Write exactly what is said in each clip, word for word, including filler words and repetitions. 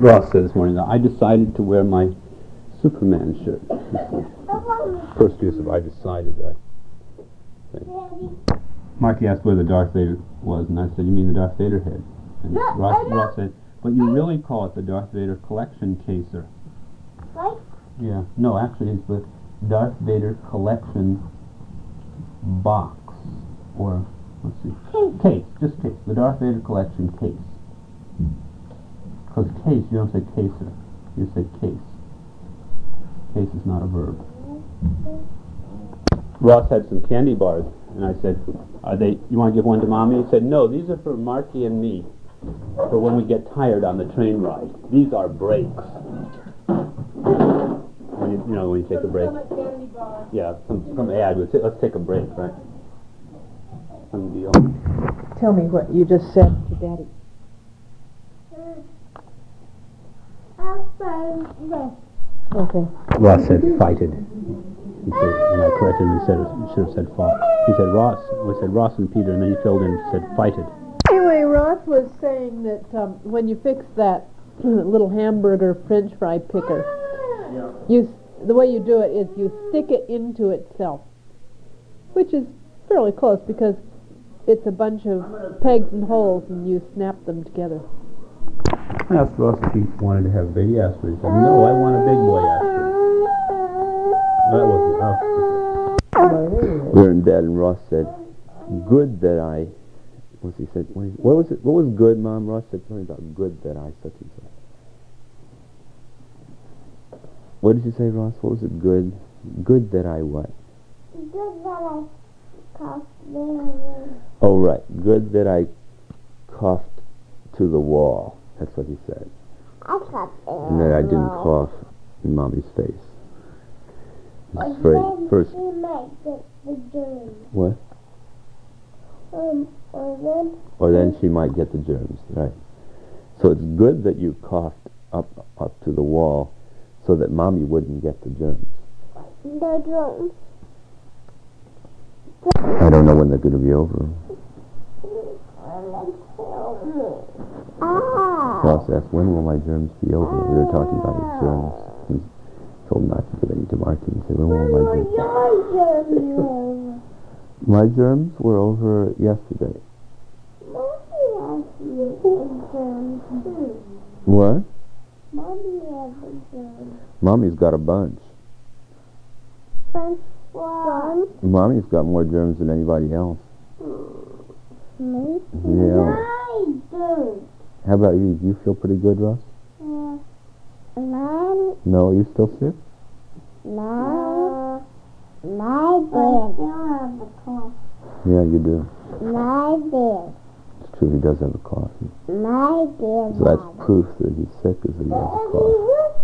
Ross said this morning that I decided to wear my Superman shirt. First use of I decided that. Marky asked where the Darth Vader was, and I said, you mean the Darth Vader head? And Ross, Ross said, but you really call it the Darth Vader collection caser. Right? Yeah. No, actually it's the Darth Vader collection box. Or, let's see. Case. Case. Just case. The Darth Vader collection case. Because case, you don't say caser. You say case. Case is not a verb. Ross had some candy bars, and I said, "Are they? You want to give one to Mommy?" He said, "No, these are for Marky and me, for when we get tired on the train ride. These are breaks. When you, you know, when you take a break. Yeah, some some ad would say, let's take a break, right? Some deal." Tell me what you just said to Daddy. Okay. Ross said fighted. He said, and I corrected him. He said he should have said fought. He said Ross. We said Ross and Peter, and then he filled in and said fighted. Anyway, Ross was saying that um, when you fix that little hamburger French fry picker, Yeah. you the way you do it is you stick it into itself, which is fairly close because it's a bunch of pegs and holes, and you snap them together. I asked Ross if he wanted to have a baby aspirin. He said, "No, I want a big boy aspirin." That wasn't enough. We were in bed, and Ross said, "Good that I." What's he said? What was it? What was good, Mom? Ross said something about good that I such and such. What did you say, Ross? What was it? Good, good that I what? Good that I coughed there. Oh, right. Good that I coughed to the wall. That's what he said. I coughed there. And that I didn't cough in Mommy's face. It's very first. She might get the germs. What? Um, or then. Or then she might get the germs, right? So it's good that you coughed up up to the wall, so that Mommy wouldn't get the germs. The germs. I don't know when they're going to be over. Ah. Ross asked, when will my germs be over? We were talking about his germs. He told not to give any to Marky and said, when will my germs be over? My germs were over yesterday. Mommy has the germs too. What? Mommy has the germs. Mommy's got a bunch. French fries. Mommy's got more germs than anybody else. Me? Yeah. I do. How about you? Do you feel pretty good, Ross? Yeah. Mom. No, are you still sick? No. My dad. I still have a cough. Yeah, you do. My dad. It's true, he does have a cough. My dad. So that's proof that he's sick, is that he has a cough.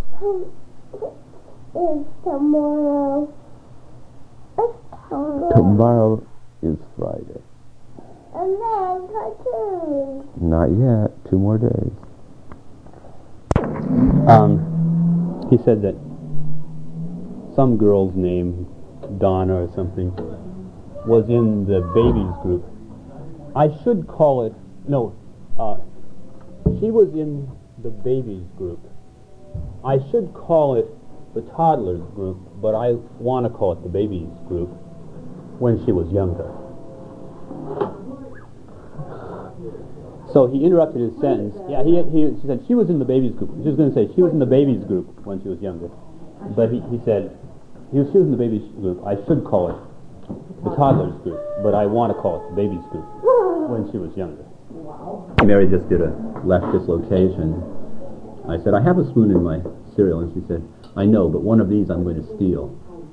Is tomorrow. It's tomorrow. Tomorrow is Friday. And then cartoons. Not yet. Two more days. Um, he said that some girl's name, Donna or something, was in the babies group. I should call it, no, uh, she was in the babies group. I should call it the toddlers group, but I want to call it the babies group when she was younger. So he interrupted his sentence. Yeah, he, he she said she was in the babies group. She was going to say she was in the babies group when she was younger, but he, he said he was, she was in the babies group. I should call it the toddlers group, but I want to call it the babies group when she was younger. Mary just did a left dislocation. I said, I have a spoon in my cereal, and she said, I know, but one of these I'm going to steal.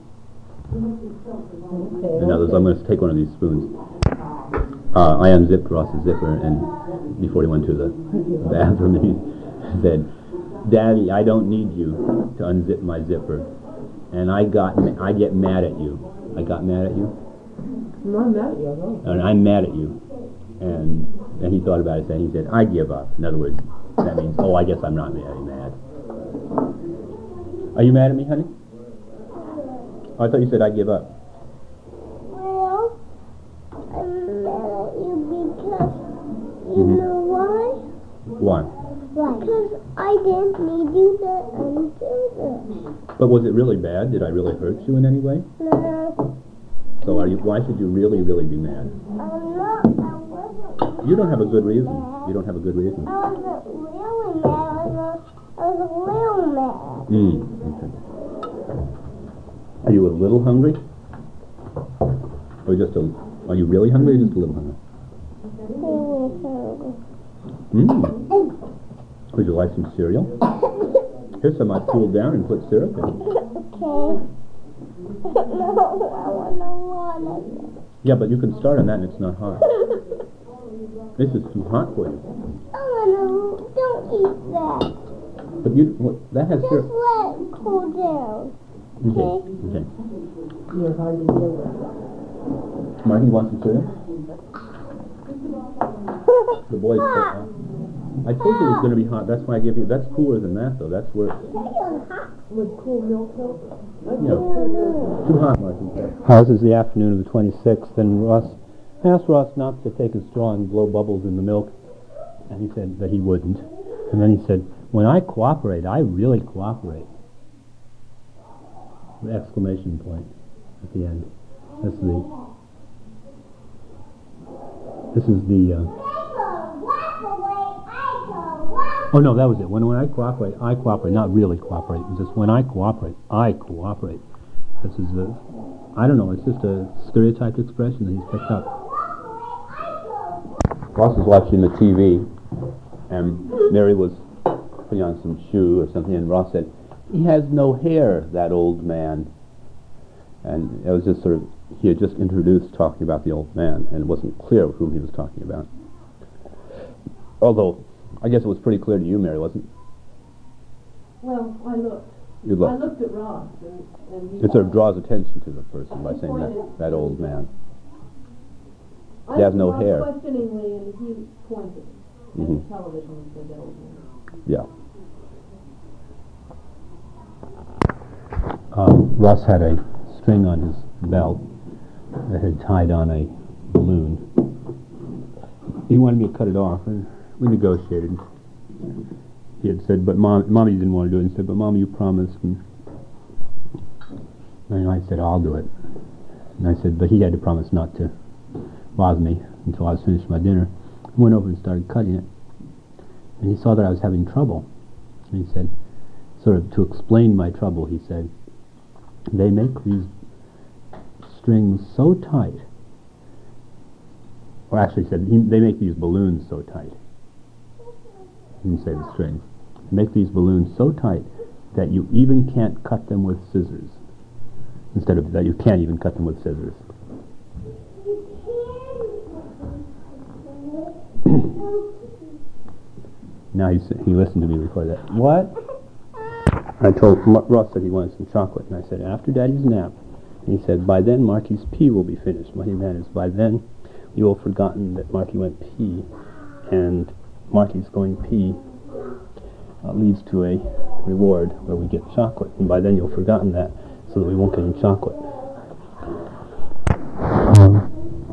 In other words, I'm going to take one of these spoons. Uh, I unzipped Ross's zipper, and before he went to the bathroom, he said, Daddy, I don't need you to unzip my zipper. And I got, I get mad at you. I got mad at you? No, I'm mad at you, I know. And I'm mad at you. And then he thought about it, and he said, I give up. In other words, that means, oh, I guess I'm not very mad. Are you mad at me, honey? Oh, I thought you said I give up. Well, I'm mad at you because you Mm-hmm. know why? Why? Why? Because I didn't need you to undo this. But was it really bad? Did I really hurt you in any way? No, So are you? Why should you really, really be mad? I'm not. I wasn't. You don't have a good reason. Mad. You don't have a good reason. I wasn't really mad. I was, I was a little mad. Mm. Okay. Are you a little hungry? Or just a? Are you really hungry or just a little hungry? Mm. Would you like some cereal? Here's some I cooled down and put syrup in. Okay. No, I want a lot of it. Yeah, but you can start on that and it's not hot. This is too hot for you. I want to. Don't eat that. But you, what, that has Just syrup. let it cool down. Okay. Okay. You're hard to deal with. Marty, you want some cereal? The boys. Hot. I told you it was going to be hot. That's why I gave you. That's cooler than that, though. That's worse. Would cool milk help? Yeah. Too hot, Marty. Uh, this is the afternoon of the twenty-sixth, and Ross I asked Ross not to take a straw and blow bubbles in the milk, and he said that he wouldn't. And then he said, "When I cooperate, I really cooperate." The exclamation point at the end. That's the. This is the. Uh, Oh, no, that was it. When when I cooperate, I cooperate. Not really cooperate. It's just when I cooperate, I cooperate. This is the, I don't know, it's just a stereotyped expression that he's picked up. Ross was watching the T V, and Mary was putting on some shoe or something, and Ross said, "He has no hair, that old man." And it was just sort of, he had just introduced talking about the old man, and it wasn't clear whom he was talking about. Although, I guess it was pretty clear to you, Mary, wasn't it? Well, I looked. You looked. I looked at Ross, and, and he It sort of draws attention to the person by saying that, that old man. He has no I hair. questioningly, and he pointed at Mhm. the television and said, "That old man." Yeah. Um, Ross had a string on his belt that had tied on a balloon. He wanted me to cut it off, and we negotiated. He had said, but Mom, Mommy didn't want to do it. And he said, but Mommy, you promised. And, and I said, I'll do it. And I said, but he had to promise not to bother me until I was finished my dinner. I went over and started cutting it. And he saw that I was having trouble. And he said, sort of to explain my trouble, he said, they make these strings so tight. Or actually he said, he, they make these balloons so tight. He didn't say the strings. They make these balloons so tight that you even can't cut them with scissors. Instead of that, you can't even cut them with scissors. Now he's, he listened to me record that. What? I told M- Ross that he wanted some chocolate, and I said, after Daddy's nap. And he said, by then Marky's pee will be finished. What he meant is, by then you'll have forgotten that Marky went pee, and Marky's going pee uh, leads to a reward where we get chocolate, and by then you'll have forgotten that, so that we won't get any chocolate. Um,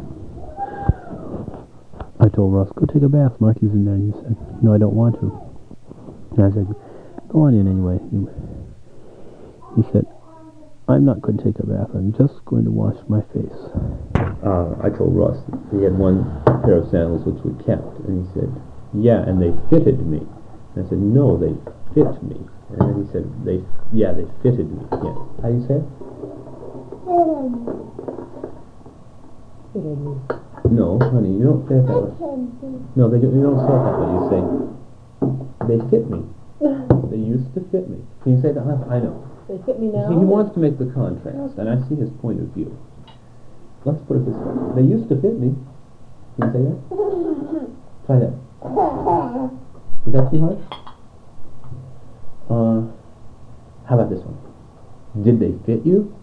I told Ross, go take a bath. Marky's in there, and he said, no, I don't want to. And I said, go on in anyway. He, he said, I'm not going to take a bath. I'm just going to wash my face. Uh, I told Ross he had one pair of sandals which we kept, and he said, yeah, and they fitted me. And I said, no, they fit me. And then he said, they, yeah, they fitted me. Yeah. How do you say it? Fitted me. No, honey, you don't say it that way. No, they don't, you don't say it that way. You say, they fit me. They used to fit me. Can you say that? I know. They fit me now. See, he wants to make the contrast, and I see his point of view. Let's put it this way. They used to fit me. Can you say that? Try that. Is that too hard? Uh, how about this one? Did they fit you?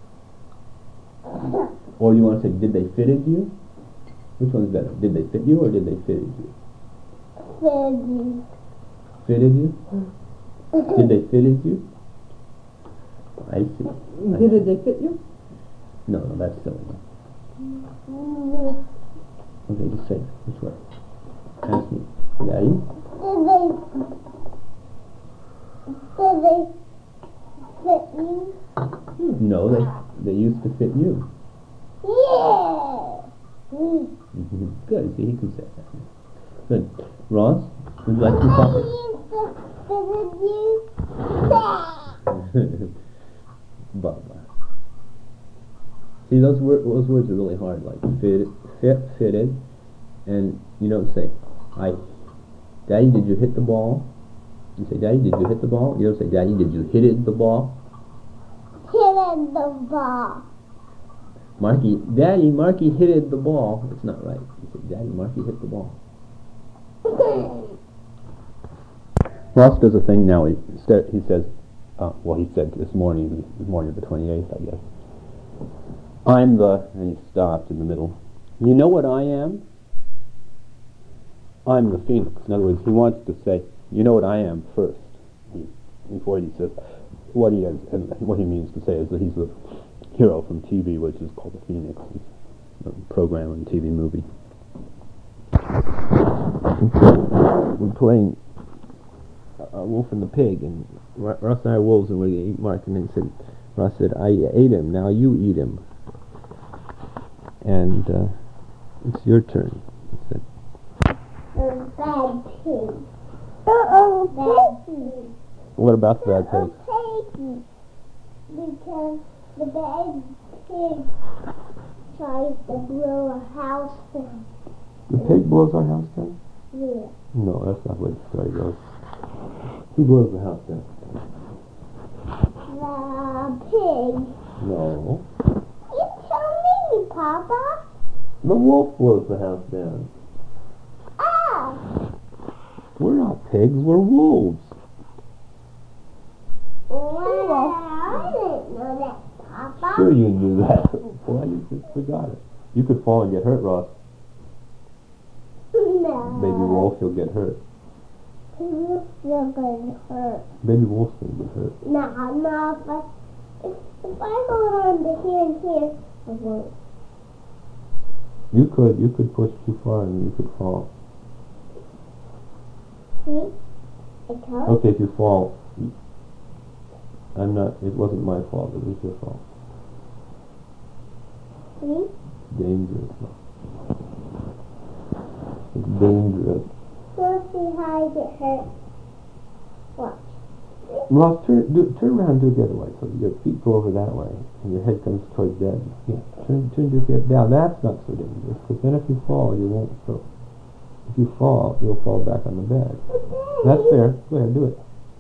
Or you want to say, did they fitted you? Which one's better? Did they fit you or did they fitted you? Fitted. Fitted you? Did they fitted you? I see. I Did see. they fit you? No, no, that's silly. Okay, just say it. Which way? Ask me. Daddy? Did they? No, they they used to fit you. Yeah. Mm-hmm. Good. See, he can say that. Good. Ross, would you like some coffee? Baba. See, those wor- those words are really hard. Like fit, fit, fitted, and you don't say, "I, Daddy, did you hit the ball?" You say, "Daddy, did you hit the ball?" You don't say, "Daddy, did you hit it the ball?" Hit it the ball. Marky, Daddy, Marky hit it the ball. It's not right. You say, "Daddy, Marky hit the ball." Ross does a thing now. He, he says, uh, well, he said this morning, this morning of the twenty-eighth, I guess. I'm the, and he stopped in the middle. You know what I am? I'm the phoenix. In other words, he wants to say, you know what I am first. He, before he says, what he has, and what he means to say is that he's the hero from T V, which is called the Phoenix, a program and T V movie. We're playing a wolf and the pig, and Ross and I are wolves, and we're going to eat Mark. And then he said, Ross said, I ate him, now you eat him. And uh, it's your turn. He said, A bad pig. Uh-oh, bad pig. What about the bad pig? Piggy. Because the bad pig tries to blow a house down. The pig blows our house down? Yeah. No, that's not where the story goes. Who blows the house down? The pig. No. You tell me, Papa. The wolf blows the house down. Ah. We're not pigs, we're wolves. Well, I didn't know that, Papa. Sure you knew that. Boy, you just forgot it. You could fall and get hurt, Ross. No. Baby wolf, you'll get hurt. You're still going to hurt. Baby wolf's going to get hurt. No, no, if I, if, if I hold on to here and here, I won't. You could, you could push too far and you could fall. See? I told Okay, if you fall, I'm not, it wasn't my fault, it was your fault. See? Dangerous. It's dangerous. We'll see how I get hurt. Watch. Ross, turn, do, turn around and do it the other way, so your feet go over that way, and your head comes towards that. Yeah, turn, turn your head down. That's not so dangerous, because then if you fall, you won't throw. If you fall, you'll fall back on the bed. That's fair. Go ahead, do it.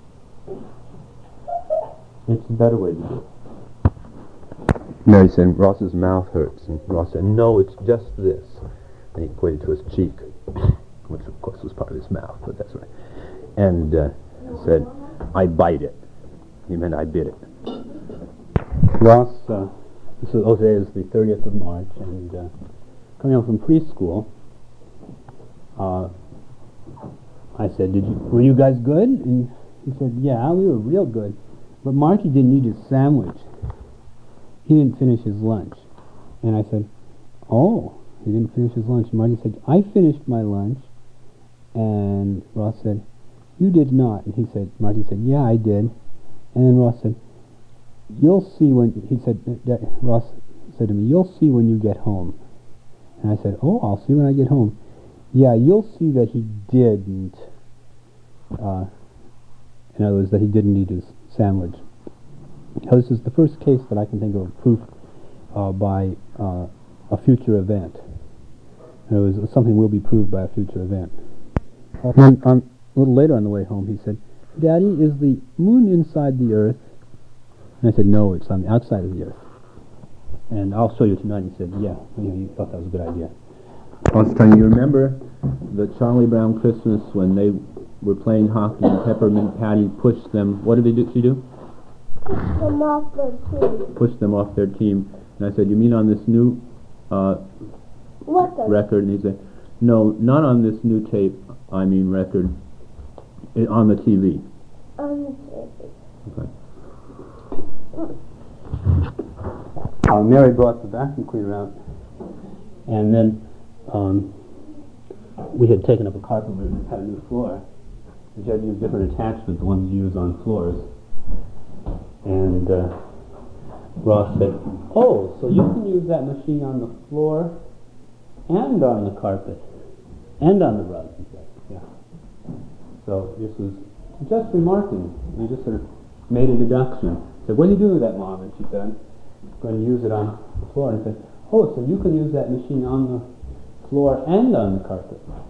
It's a better way to do it. Mary said, Ross's mouth hurts, and Ross said, no, it's just this. And he pointed to his cheek, which of course was part of his mouth, but that's right. And uh, said, I bite it. He meant I bit it. Ross, uh, this is, oh, today is the thirtieth of March, and uh, coming home from preschool, uh, I said, "Did you? Were you guys good?" And he said, "Yeah, we were real good, but Marky didn't eat his sandwich. He didn't finish his lunch." And I said, "Oh, he didn't finish his lunch." And Marky said, "I finished my lunch." And Ross said, "You did not." And he said, Marty said, "Yeah, I did." And then Ross said, "You'll see when," he said, that Ross said to me, "You'll see when you get home." And I said, "Oh, I'll see when I get home." "Yeah, you'll see that he didn't." Uh, in other words, that he didn't eat his sandwich. Now, this is the first case that I can think of proof uh, by uh, a future event. In other words, something will be proved by a future event. And on, a little later on the way home, he said, "Daddy, is the moon inside the earth?" And I said, "No, it's on the outside of the earth." "And I'll show you tonight." He said, "Yeah, you know, he thought that was a good idea." I was telling you, remember the Charlie Brown Christmas when they were playing hockey and Peppermint Patty pushed them, what did they do, she do? Push them off their team. Pushed them off their team. And I said, "You mean on this new uh, record?" And he said, "No, not on this new tape, I mean record, it, on the T V." On the T V. Okay. Uh, Mary brought the vacuum cleaner out, and then um, we had taken up a carpet, we had a new floor. We had to use different attachments, the ones you use on floors. And uh, Ross said, "Oh, so you can use that machine on the floor and on the carpet and on the rug." He said, "Yeah." So this was just remarking. We just sort of made a deduction. He said, "What are you doing with that, Mom?" And she said, "I'm going to use it on the floor." And he said, "Oh, so you can use that machine on the floor and on the carpet."